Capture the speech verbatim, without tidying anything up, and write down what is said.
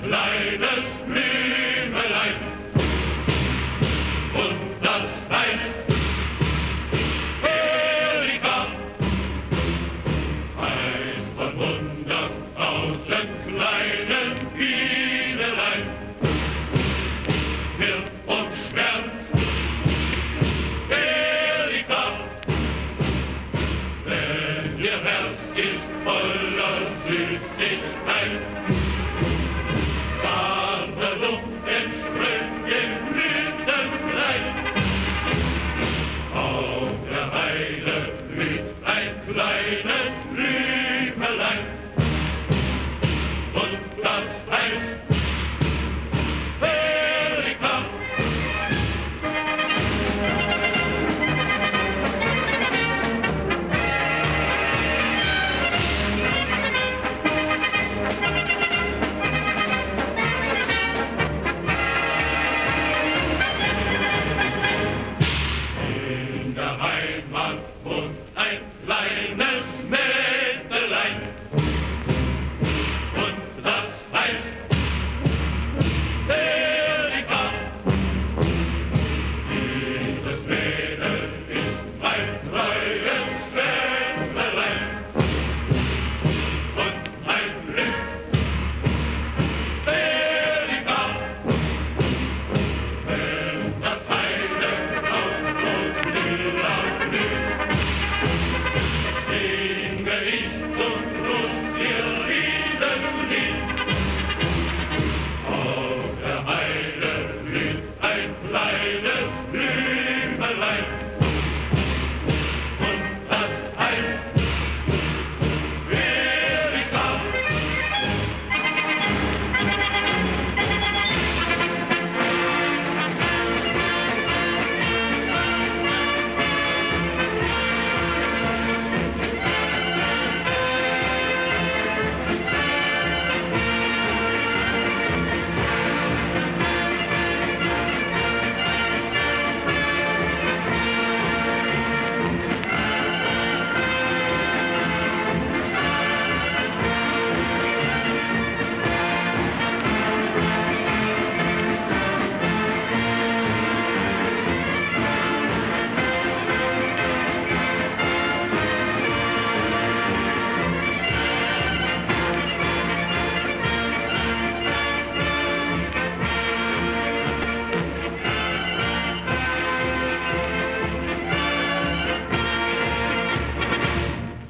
kleines Blümelein. Und das heißt Erika. Heißt von hunderttausend kleinen Bienelein. Wird und schwärmt Erika. Denn ihr Herz ist voller Süßigkeit. Zarte Luft entsprüht im Blütenkleid. Auf der Heide blüht ein kleines Blümelein. Und das heißt Erika. In der Heimat wohnt ein kleines Mädelein. Und das heißt Erika. Dieses Mädel ist ein treues Schätzelein. Und ein Glück Erika. Wenn das Heidekraut groß lila blüht, singe ich zum Trost ihr Liebeslied. Auf der Heide blüht ein kleines Blümelein.